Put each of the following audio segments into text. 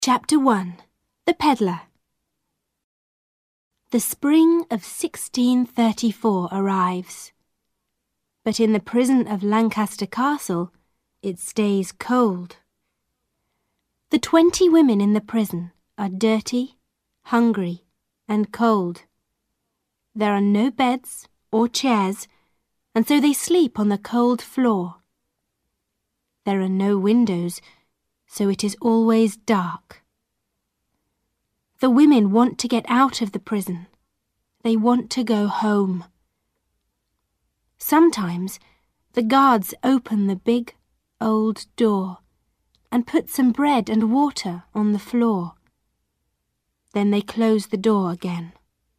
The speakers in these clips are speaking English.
Chapter 1. The Peddler. The spring of 1634 arrives, but in the prison of Lancaster Castle it stays cold. The 20 women in the prison are dirty, hungry, and cold. There are no beds or chairs, and so they sleep on the cold floor. There are no windows, so it is always dark. The women want to get out of the prison. They want to go home. Sometimes the guards open the big, old door and put some bread and water on the floor. Then they close the door again.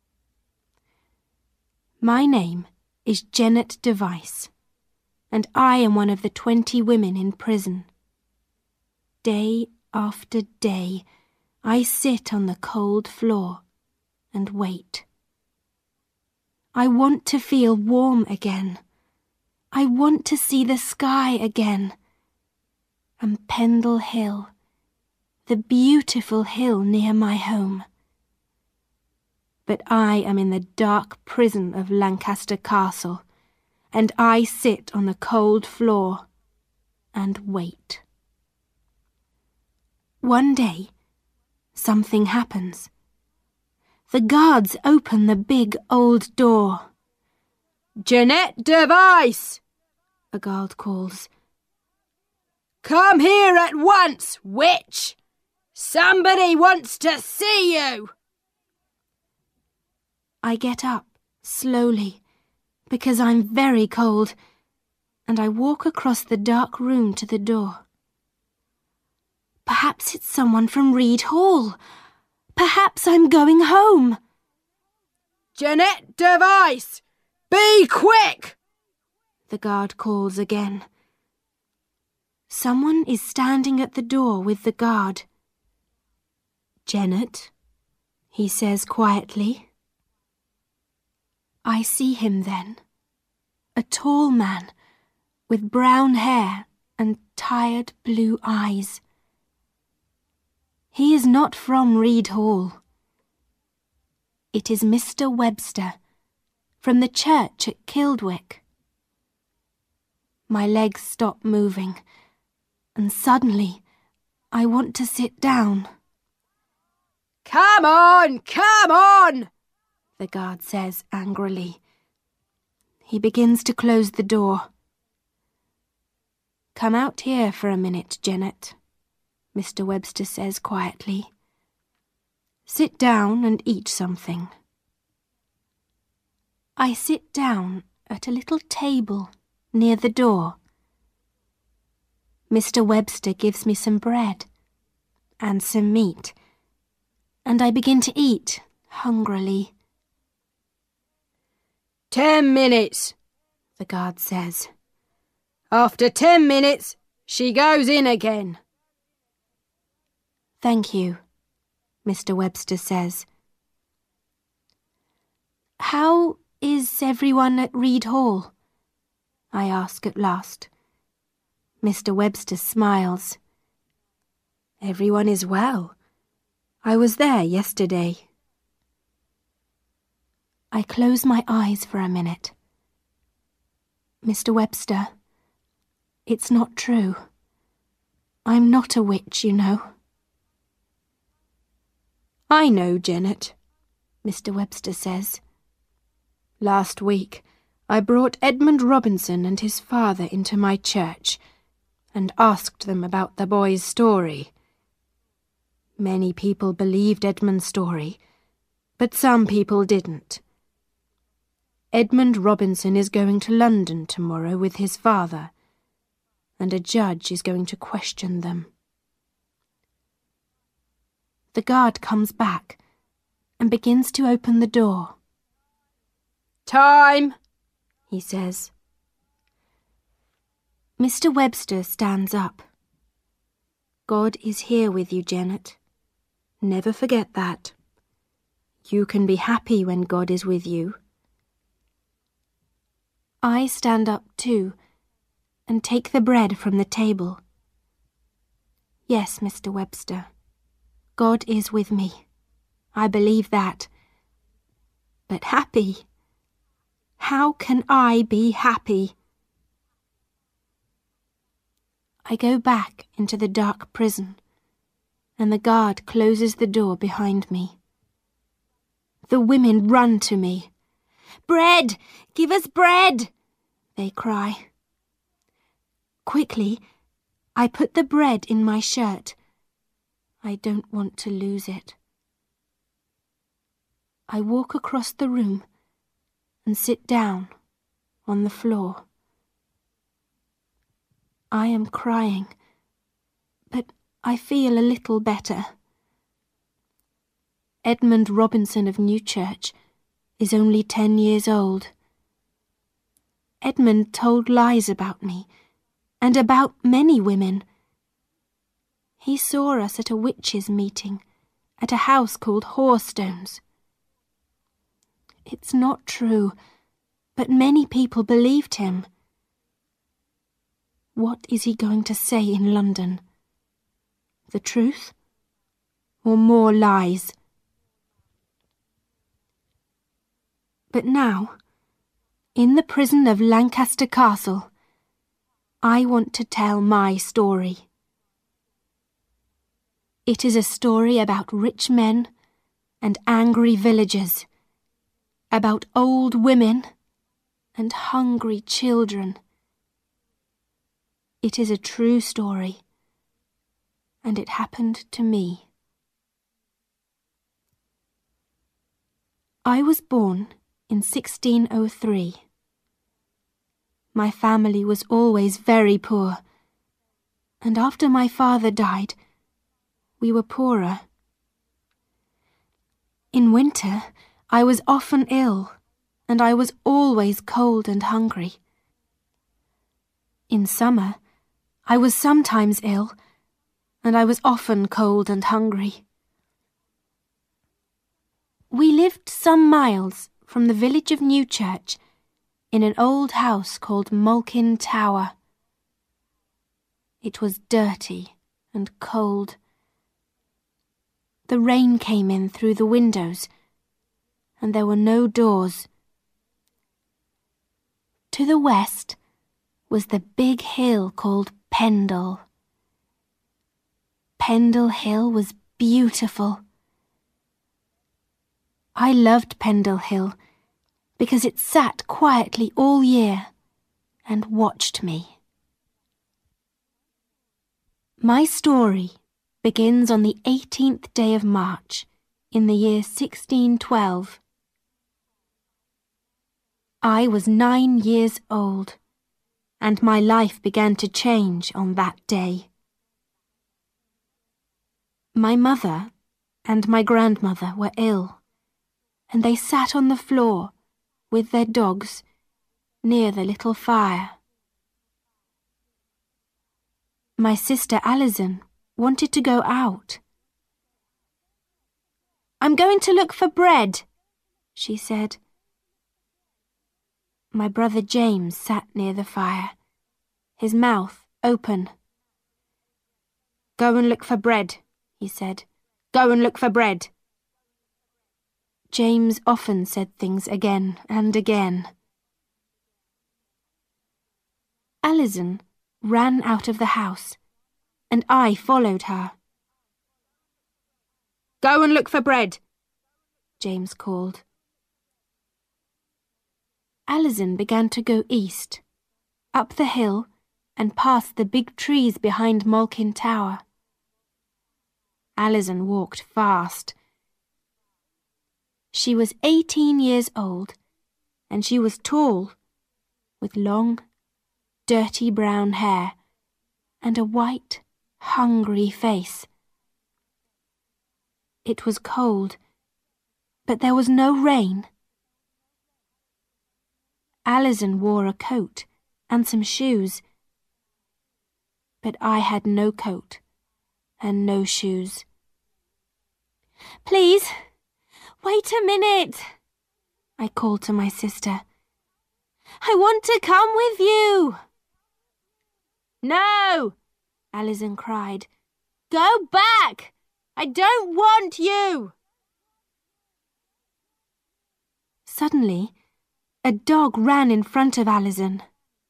My name is Janet Device, and I am one of the 20 women in prison. Day after day, I sit on the cold floor and wait. I want to feel warm again. I want to see the sky again. And Pendle Hill, the beautiful hill near my home. But I am in the dark prison of Lancaster Castle, and I sit on the cold floor and wait. One day, something happens. The guards open the big old door. "Janet Device!" a guard calls. "Come here at once, witch! Somebody wants to see you!" I get up slowly because I'm very cold, and I walk across the dark room to the door. Perhaps it's someone from Reed Hall. Perhaps I'm going home. "Janet Device! Be quick!" the guard calls again. Someone is standing at the door with the guard. "Janet," he says quietly. I see him then, a tall man with brown hair and tired blue eyes. He is not from Reed Hall. It is Mr. Webster, from the church at Kildwick. My legs stop moving, and suddenly I want to sit down. Come on! The guard says angrily. He begins to close the door. "Come out here for a minute, Janet," Mr. Webster says quietly. "Sit down and eat something." I sit down at a little table near the door. Mr. Webster gives me some bread and some meat, and I begin to eat hungrily. 10 minutes, the guard says. After 10 minutes, she goes in again. "Thank you," Mr. Webster says. "How is everyone at Reed Hall?" I ask at last. Mr. Webster smiles. "Everyone is well. I was there yesterday." I close my eyes for a minute. "Mr. Webster, it's not true. I'm not a witch, you know." "I know, Janet," Mr. Webster says. "Last week I brought Edmund Robinson and his father into my church and asked them about the boy's story. Many people believed Edmund's story, but some people didn't. Edmund Robinson is going to London tomorrow with his father, and a judge is going to question them." The guard comes back and begins to open the door. "Time," he says. Mr. Webster stands up. "God is here with you, Janet. Never forget that. You can be happy when God is with you." I stand up too and take the bread from the table. "Yes, Mr. Webster, God is with me. I believe that. But happy? How can I be happy? I go back into the dark prison, and the guard closes the door behind me. The women run to me. "Bread! Give us bread!" they cry. Quickly, I put the bread in my shirt. I don't want to lose it. I walk across the room and sit down on the floor. I am crying, but I feel a little better. Edmund Robinson of Newchurch is only 10 years old. Edmund told lies about me, and about many women. He saw us at a witches' meeting at a house called Hoarstones. It's not true, but many people believed him. What is he going to say in London? The truth? Or more lies? But now, in the prison of Lancaster Castle, I want to tell my story. It is a story about rich men and angry villagers, about old women and hungry children. It is a true story, and it happened to me. I was born in 1603. My family was always very poor, and after my father died, we were poorer. In winter, I was often ill, and I was always cold and hungry. In summer, I was sometimes ill, and I was often cold and hungry. We lived some miles from the village of Newchurch in an old house called Malkin Tower. It was dirty and cold. The rain came in through the windows, and there were no doors. To the west was the big hill called Pendle. Pendle Hill was beautiful. I loved Pendle Hill because it sat quietly all year and watched me. My story begins on the 18th day of March in the year 1612. I was 9 years old, and my life began to change on that day. My mother and my grandmother were ill, and they sat on the floor with their dogs near the little fire. My sister Alison wanted to go out. "I'm going to look for bread," she said. My brother James sat near the fire, his mouth open. "Go and look for bread," he said. "Go and look for bread." James often said things again and again. Alison ran out of the house, and I followed her. "Go and look for bread," James called. Alison began to go east, up the hill and past the big trees behind Malkin Tower. Alison walked fast. She was 18 years old, and she was tall, with long, dirty brown hair and a white, hungry face. It was cold, but there was no rain. Alison wore a coat and some shoes, but I had no coat and no shoes. "Please, wait a minute," I called to my sister. "I want to come with you." "No," Alison cried. "Go back. I don't want you! Suddenly, a dog ran in front of Alison.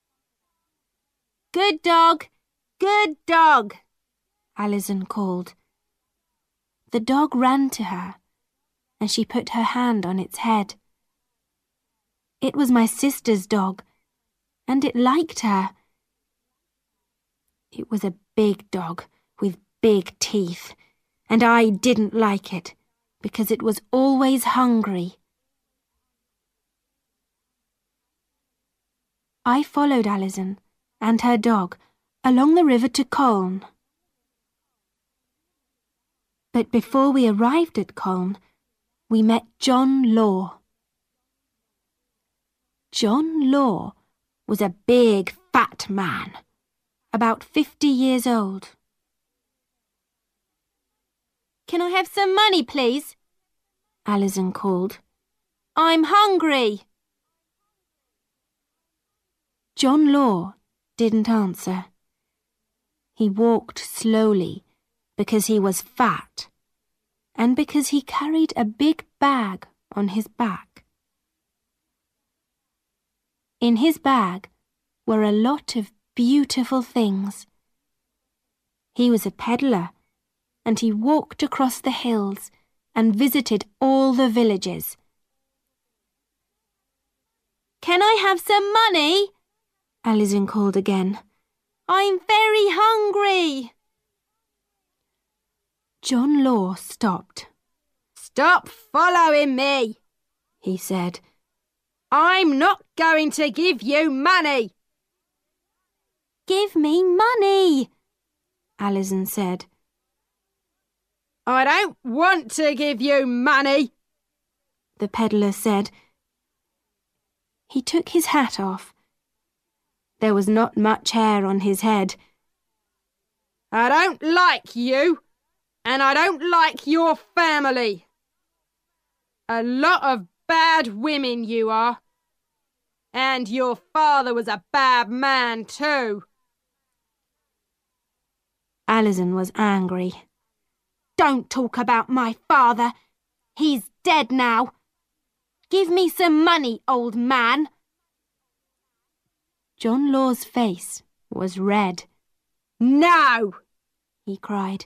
Good dog! Good dog! Alison called. The dog ran to her, and she put her hand on its head. It was my sister's dog, and it liked her. It was a big dog with big teeth, and I didn't like it because it was always hungry. I followed Alison and her dog along the river to Colne. But before we arrived at Colne, we met John Law. John Law was a big, fat man, about 50 years old. Can I have some money, please? Alison called. I'm hungry. John Law didn't answer. He walked slowly because he was fat and because he carried a big bag on his back. In his bag were a lot of beautiful things. He was a peddler, and he walked across the hills and visited all the villages. Can I have some money? Alison called again. I'm very hungry. John Law stopped. Stop following me, he said. I'm not going to give you money. Give me money, Alison said. I don't want to give you money, the peddler said. He took his hat off. There was not much hair on his head. I don't like you, and I don't like your family. A lot of bad women you are. And your father was a bad man too. Alison was angry. Don't talk about my father. He's dead now. Give me some money, old man. John Law's face was red. No! He cried.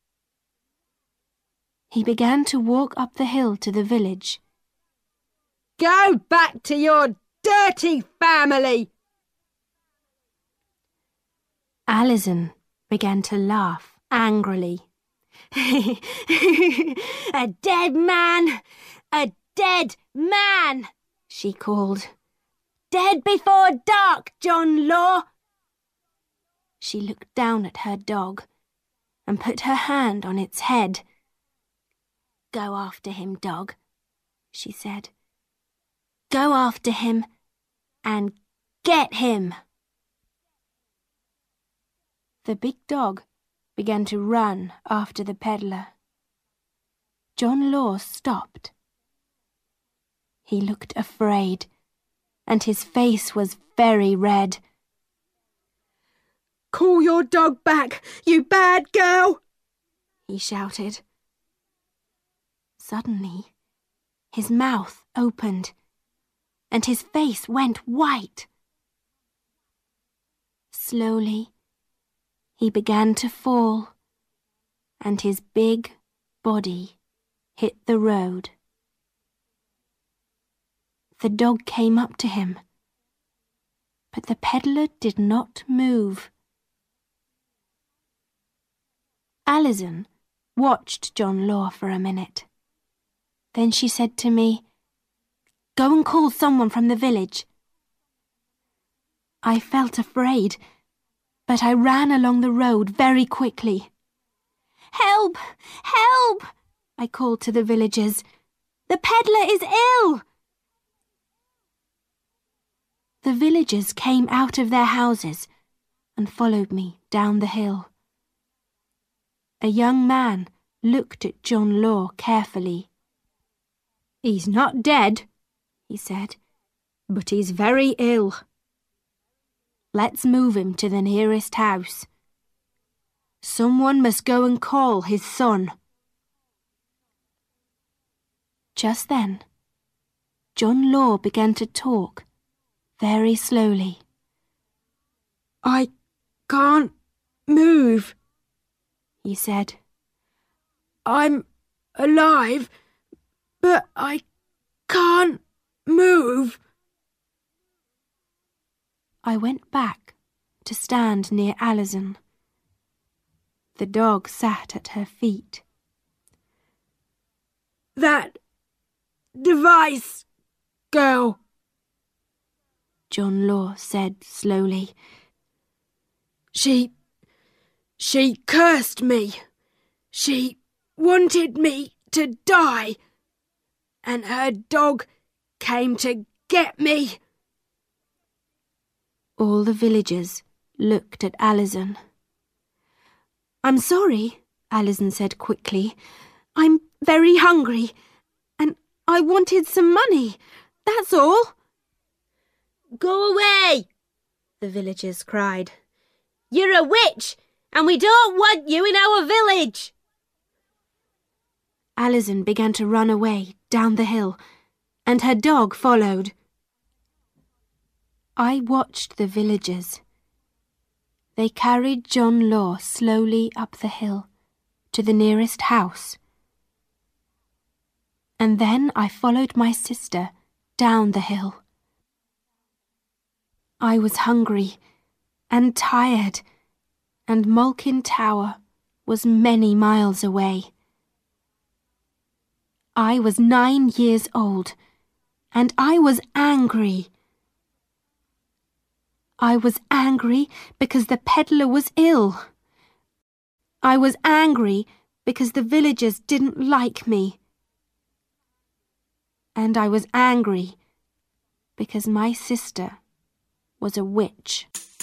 He began to walk up the hill to the village. Go back to your dirty family! Alison began to laugh angrily. A dead man! A dead man! She called. Dead before dark, John Law! She looked down at her dog and put her hand on its head. Go after him, dog, she said. Go after him and get him. The big dog began to run after the peddler. John Law stopped. He looked afraid, and his face was very red. Call your dog back, you bad girl! He shouted. Suddenly, his mouth opened, and his face went white. Slowly, he began to fall, and his big body hit the road. The dog came up to him, but the peddler did not move. Alison watched John Law for a minute. Then she said to me, Go and call someone from the village. I felt afraid, but I ran along the road very quickly. Help! Help! I called to the villagers. The peddler is ill! The villagers came out of their houses and followed me down the hill. A young man looked at John Law carefully. He's not dead, he said, but he's very ill. Let's move him to the nearest house. Someone must go and call his son. Just then, John Law began to talk, very slowly. "I can't move," he said. "I'm alive, but I can't move." I went back to stand near Alison. The dog sat at her feet. "That Device girl," John Law said slowly. She cursed me. She wanted me to die, and her dog came to get me." All the villagers looked at Alison. "I'm sorry," Alison said quickly. "I'm very hungry, and I wanted some money, that's all." "Go away," the villagers cried. "You're a witch, and we don't want you in our village." Alison began to run away down the hill, and her dog followed. I watched the villagers. They carried John Law slowly up the hill to the nearest house. And then I followed my sister down the hill. I was hungry and tired, and Malkin Tower was many miles away. I was 9 years old, and I was angry. I was angry because the peddler was ill. I was angry because the villagers didn't like me. And I was angry because my sister was a witch.